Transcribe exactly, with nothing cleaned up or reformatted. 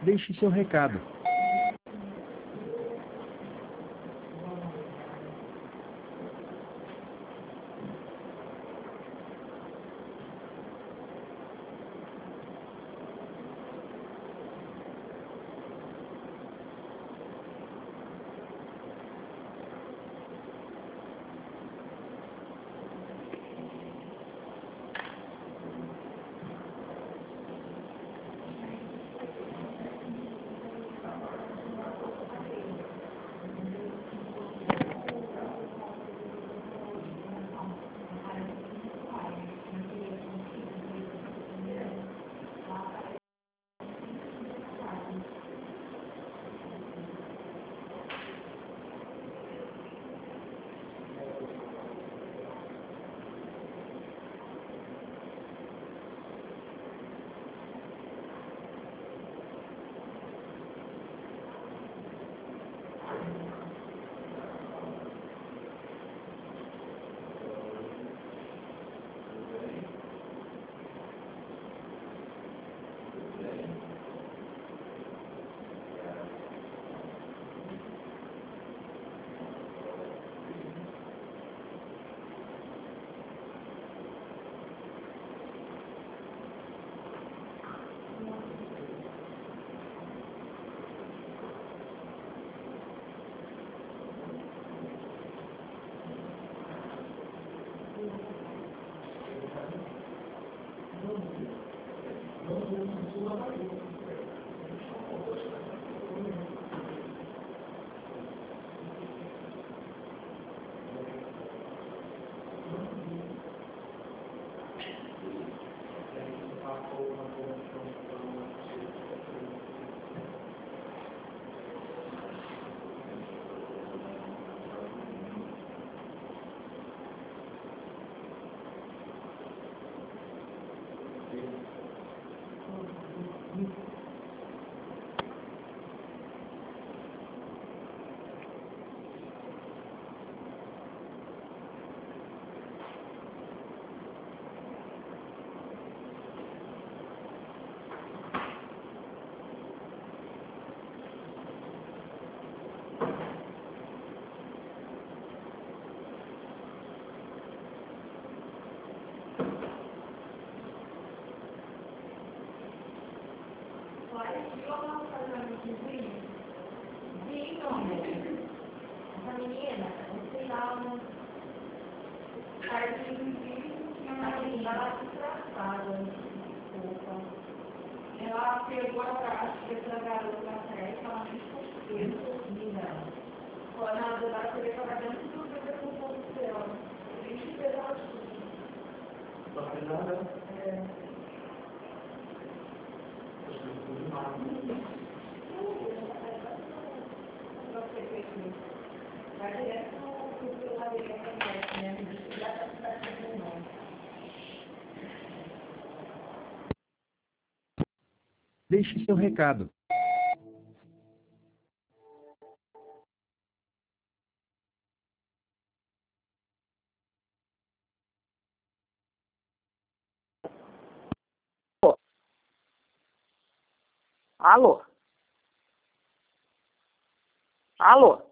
Deixe seu recado. Essa menina, eu sei lá, uma parte de a menina ela se tratada, desculpa. Ela pegou a prática da garota na festa, ela nem ficou menina. Quando ela deu lá, você vê que ela dentro do bebê com o corpo dela. Nem se fez ela tudo. Não faz nada? É. Vai direto no celular dele, né? Deixe seu recado. Alô? Alô?